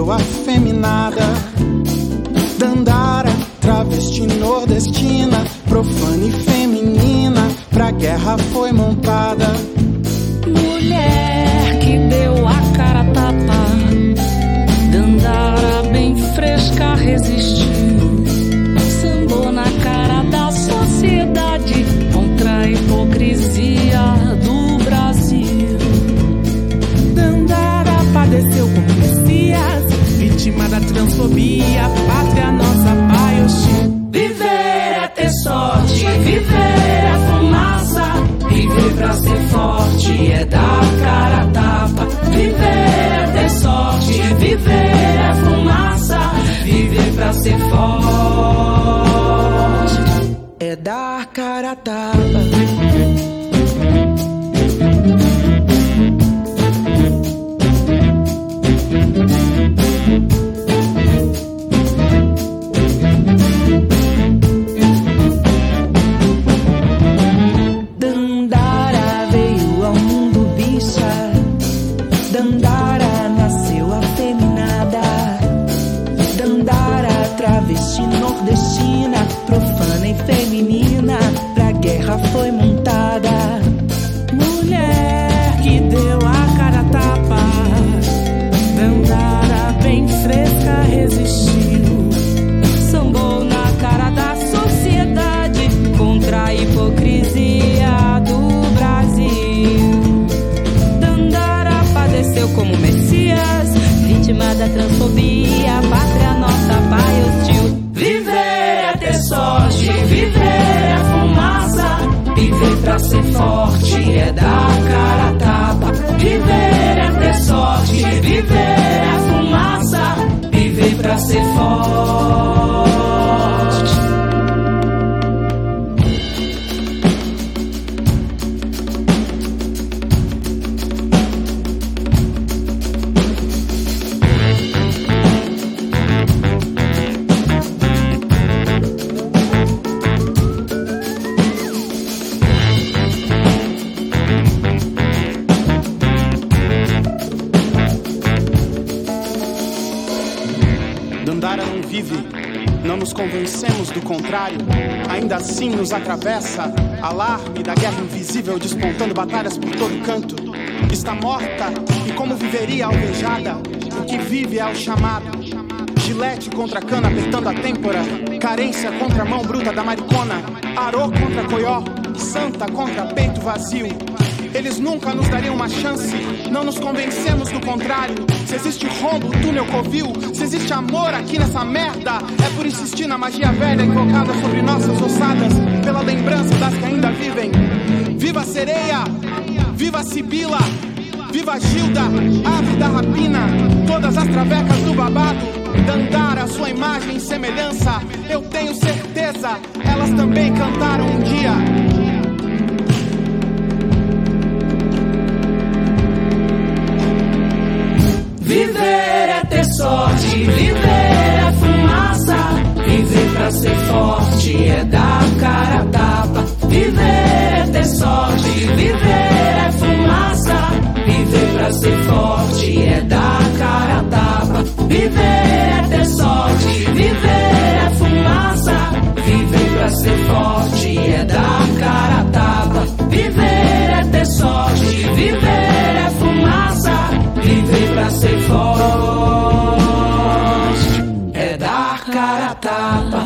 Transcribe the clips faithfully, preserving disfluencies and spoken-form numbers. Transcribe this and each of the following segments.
deu afeminada. Dandara, travesti nordestina, profana e feminina, pra guerra foi montada. Mulher que deu a cara a tapa, Dandara bem fresca resistiu. Sambou na cara da sociedade contra a hipocrisia do Brasil. Dandara padeceu como Messias, vítima da transfobia, pátria nossa pai hostil. Viver é ter sorte, viver é fumaça. Viver pra ser forte é dar cara a tapa. Viver é ter sorte, viver é fumaça. Viver pra ser forte é dar cara a tapa. Dandara veio ao mundo bicha, Dandara nasceu afeminada. Dandara, travesti nordestina, profana e feminina, pra guerra foi montada. Mulher que deu a cara a tapa, Dandara bem fresca resistiu. sambou na cara da sociedade contra a hipocrisia do Brasil. Dandara padeceu como Messias, vítima da transfobia, pátria nossa pai hostil. Viver é ter sorte, viver é fumaça. Viver pra ser forte é dar cara a tapa. Viver é ter sorte, viver é fumaça. Viver pra ser forte. Dandara não vive, não nos convencemos do contrário. Ainda assim nos atravessa alarme da guerra invisível, despontando batalhas por todo canto. Está morta e como viveria alvejada? O que vive é o chamado. Gilete contra a cana apertando a têmpora, carência contra a mão bruta da maricona, arô contra coió, santa contra peito vazio. Eles nunca nos dariam uma chance, não nos convencemos do contrário. Se existe rombo, túnel, covil, se existe amor aqui nessa merda, é por insistir na magia velha invocada sobre nossas ossadas, pela lembrança das que ainda vivem. Viva a sereia, viva a Sibila, viva a Gilda, ave da rapina, todas as travecas do babado. Dandara, sua imagem e semelhança, eu tenho certeza, elas também cantaram um dia. Viver é ter sorte, viver é fumaça. Viver pra ser forte é dar cara a tapa. Viver é ter sorte, viver é fumaça. Viver pra ser forte é dar cara a tapa. Viver é ter sorte, viver é fumaça. Viver pra ser forte é dar cara a tapa. Viver é ter sorte, viver é fumaça. Viver pra ser forte é dar cara a tapa.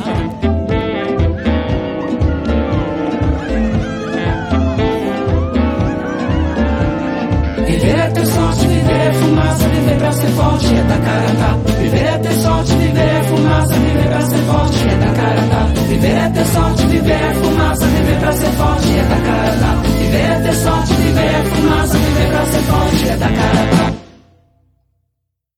Viver é ter sorte, viver é fumaça. Viver pra ser forte é dar cara a tapa. Viver é ter sorte, viver é fumaça. Viver pra ser forte é dar cara a tapa. Viver é ter sorte, viver é fumaça. Viver pra ser forte é dar cara a tapa. Viver é ter sorte, viver é fumaça. Viver pra ser forte é dar cara a tapa.